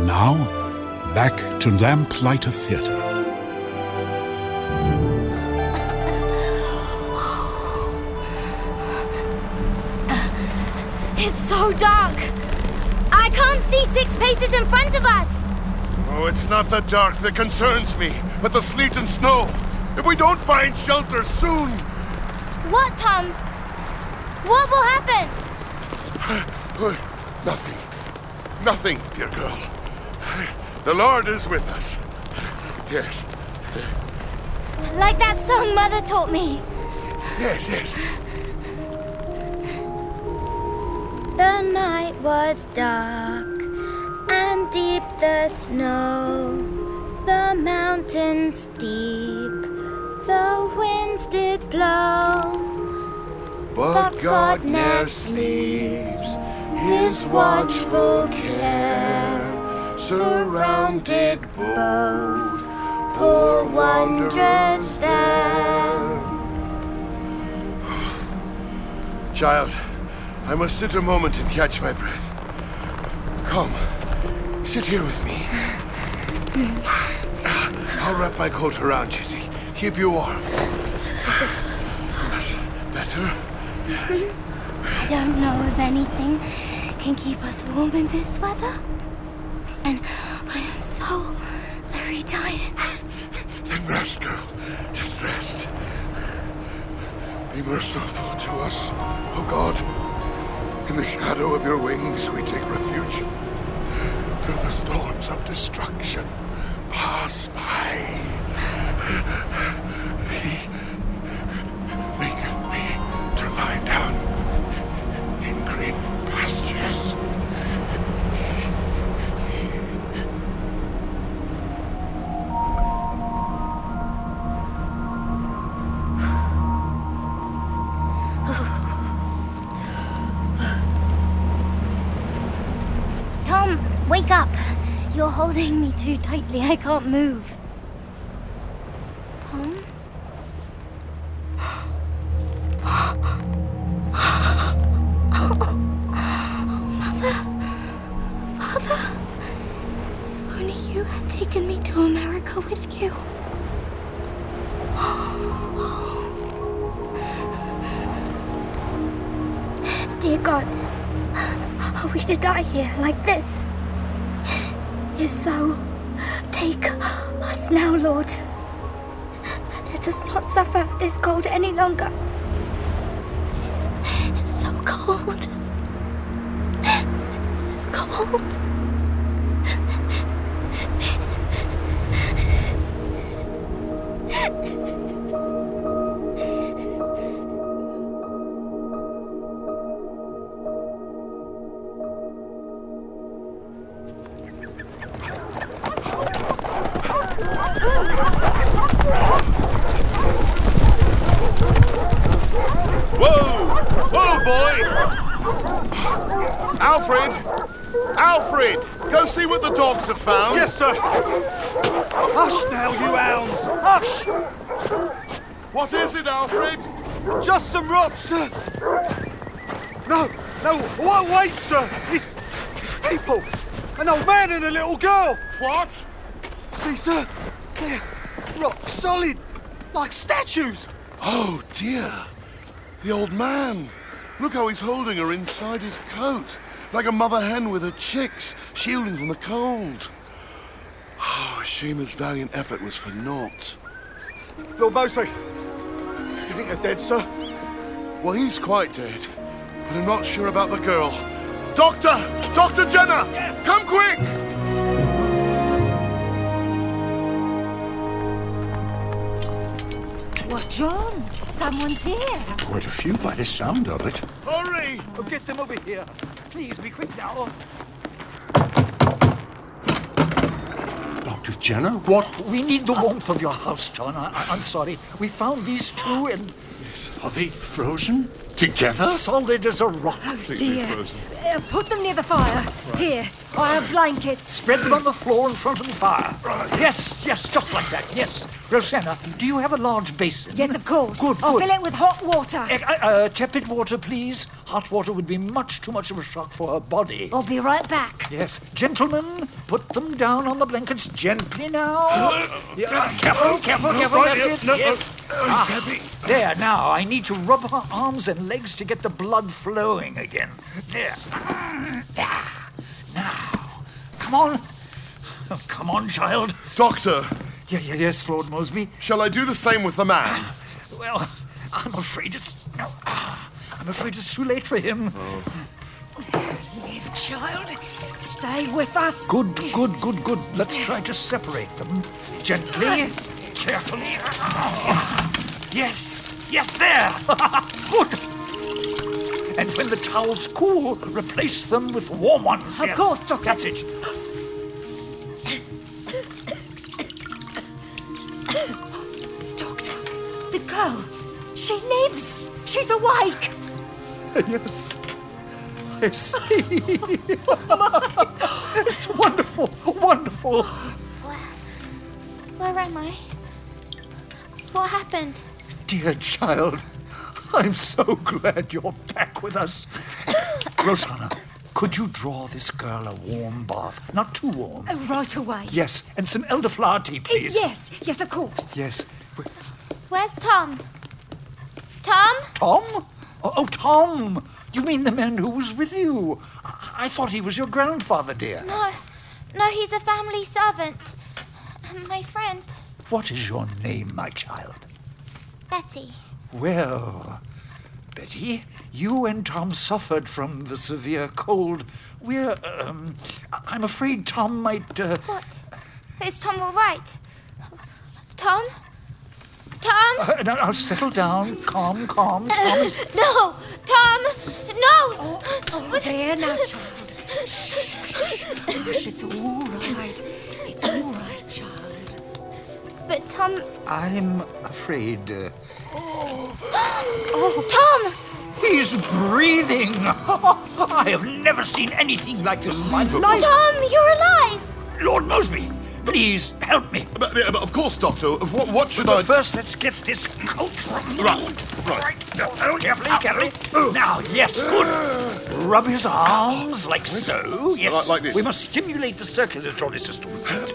Now, back to Lamplighter Theatre. It's so dark. I can't see 6 paces in front of us. Oh, it's not the dark that concerns me, but the sleet and snow. If we don't find shelter soon... What, Tom? What will happen? Nothing. Nothing, dear girl. The Lord is with us. Yes. Like that song Mother taught me. Yes, yes. The night was dark and deep the snow, the mountains deep, the winds did blow. But God ne'er sleeps, His watchful care surrounded both poor wanderers there. Child, I must sit a moment and catch my breath. Come, sit here with me. I'll wrap my coat around you to keep you warm. Better? I don't know if anything can keep us warm in this weather. And I am so very tired. Then rest, girl. Just rest. Be merciful to us, O God. In the shadow of your wings we take refuge. Till the storms of destruction pass by. He maketh me to lie down in green pastures. Tom, wake up. You're holding me too tightly. I can't move. Tom? If only you had taken me to America with you. Dear God, are we to die here like this? If so, take us now, Lord. Let us not suffer this cold any longer. It's so cold. Cold. Alfred! Go see what the dogs have found. Yes, sir. Hush now, you hounds. Hush! What is it, Alfred? Just some rocks, sir. No, wait, sir. It's people. An old man and a little girl. What? See, sir? They're rock solid, like statues. Oh, dear. The old man. Look how he's holding her inside his coat. Like a mother hen with her chicks, shielding from the cold. Oh, a shame his valiant effort was for naught. Lord Mosley, do you think they're dead, sir? Well, he's quite dead, but I'm not sure about the girl. Doctor! Dr. Jenner! Yes. Come quick! What, John? Someone's here. Quite a few by the sound of it. Hurry! Oh, get them over here. Please, be quick now. Dr. Jenner, what? We need the warmth of your house, John. I'm sorry. We found these two and... Are they frozen? Together? Solid as a rock. Dear. Put them near the fire. Right. Here, I have blankets. Spread them on the floor in front of the fire. Right. Yes, just like that, yes. Rosanna, do you have a large basin? Yes, of course. Good, I'll good. fill it with hot water. Tepid water, please. Hot water would be much too much of a shock for her body. I'll be right back. Yes, gentlemen, put them down on the blankets gently now. Careful. That's it. Yes. It's heavy. There, now, I need to rub her arms and legs to get the blood flowing again. There. Now, come on. Oh, come on, child. Doctor, Yes, Lord Mosby. shall I do the same with the man? Well, I'm afraid it's too late for him. Live, child. Stay with us. Good. Let's try to separate them. Gently, carefully. Yes, there. Good. And when the towels cool, replace them with warm ones. Of course, Doctor. That's it. Doctor, the girl. She lives. She's awake. Yes. I see. It's wonderful. Where am I? What happened? Dear child, I'm so glad you're back with us. Rosanna, could you draw this girl a warm bath? Not too warm. Right away. Yes, and some elderflower tea, please. Yes, of course. Yes. Where's Tom? Tom? Tom? Oh, Tom! You mean the man who was with you? I thought he was your grandfather, dear. No, he's a family servant. My friend, What is your name, my child? Betty. Well, Betty, you and Tom suffered from the severe cold. I'm afraid Tom might, What? Is Tom all right? Tom? Now, settle down. Calm. Tom is... No! Tom! No! Oh, there now, child. Hush, it's all right. It's all right, child. But Tom... I'm afraid... Tom! He's breathing! I have never seen anything like this in my life. Tom, you're alive! Lord Mosby, please help me. But of course, Doctor. What should I... But first, let's get this coat removed. Right. Oh, carefully. Now, yes, good. Rub his arms like so. Yes. Like this. We must stimulate the circulatory system.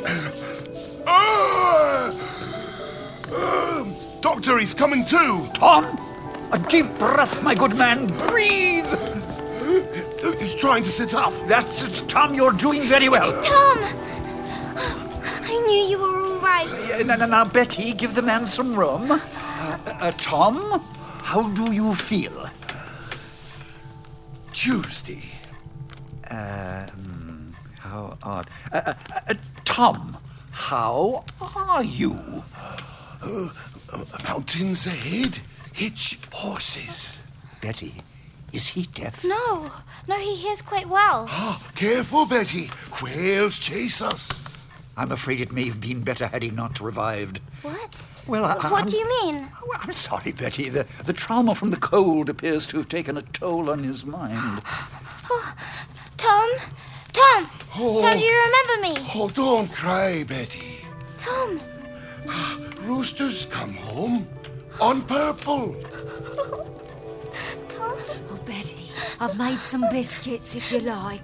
Doctor, he's coming too. Tom, a deep breath, my good man. Breathe. He's trying to sit up. That's it, Tom. You're doing very well. Tom! I knew you were all right. Now, Betty, give the man some room. Tom, how do you feel? Tuesday. How odd. Tom, how are you? Mountains ahead. Hitch horses. Betty, is he deaf? No, he hears quite well. Careful, Betty. Whales chase us. I'm afraid it may have been better had he not revived. What? Well, What do you mean? Oh, I'm sorry, Betty. The trauma from the cold appears to have taken a toll on his mind. Tom? Tom, do you remember me? Oh, don't cry, Betty. Tom. Roosters come home on purple. Tom? Oh, Betty, I've made some biscuits if you like.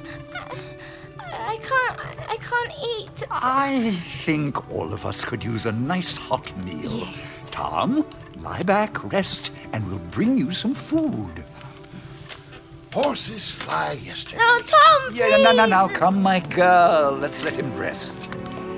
I can't eat. I think all of us could use a nice hot meal. Yes. Tom, lie back, rest, and we'll bring you some food. Horses fly yesterday. No, Tom, Yeah, now, come, my girl. Let's let him rest.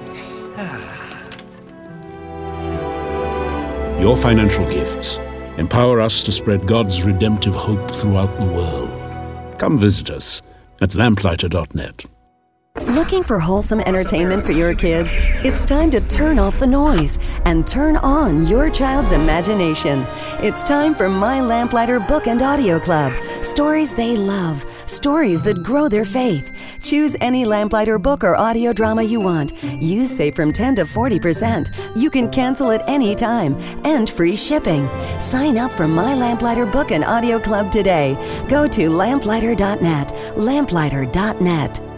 Your financial gifts empower us to spread God's redemptive hope throughout the world. Come visit us at lamplighter.net. Looking for wholesome entertainment for your kids? It's time to turn off the noise and turn on your child's imagination. It's time for My Lamplighter Book and Audio Club. Stories they love, stories that grow their faith. Choose any Lamplighter book or audio drama you want. You save from 10 to 40%. You can cancel at any time and free shipping. Sign up for My Lamplighter Book and Audio Club today. Go to lamplighter.net, lamplighter.net.